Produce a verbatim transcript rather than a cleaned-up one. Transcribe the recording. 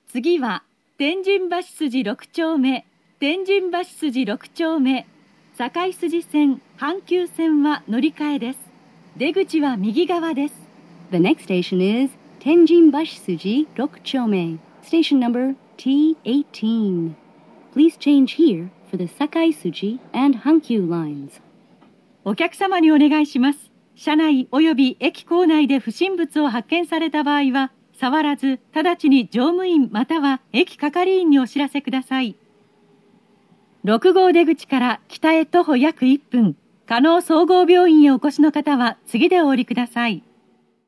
次は天神橋筋ろく丁目、天神橋筋ろく丁目、堺筋線、阪急線は乗り換えです。出口は右側です。 The next station is Tenjin Bashisujiろく丁目, station number T eighteen. Please change here for the Sakai Suji and Hankyu lines. お客様にお願いします。車内及び駅構内で不審物を発見された場合は、触らず直ちに乗務員または駅係員にお知らせください。ろく号出口から北へ徒歩約いっぷん、加納総合病院へお越しの方は次でお降りください。